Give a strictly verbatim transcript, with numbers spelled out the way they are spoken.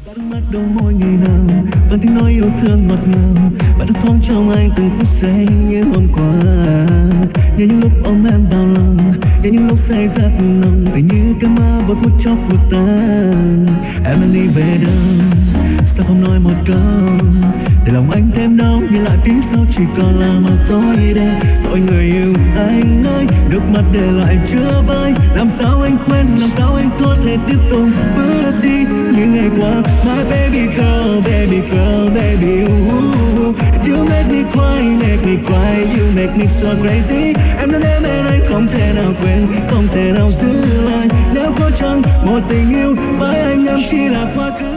mắt đôi môi ngày nào vẫn tiếng nói yêu thương ngọt ngào và thấp thoáng trong anh từng phút giây như hôm qua. Nhớ những lúc ôm em vào lòng, nhớ những lúc say rất nồng, tình như cơn mơ vừa phút chốc vụt tan. Em đang đi về đâu? Sao không nói một câu để lòng anh thêm đau, nhưng lại phía sau chỉ còn là một tối đen. Tội người yêu anh ơi, nước mắt để lại chưa vơi. Làm sao anh quên, làm sao anh có thể tiếp tục bước đi những ngày qua. My baby girl, baby girl, baby ooh, you make me cry, make me cry, you make me so crazy. Em đã đến bên anh không thể nào quên, không thể nào giữ lại. Nếu có chăng một tình yêu với anh em chỉ là quá khứ.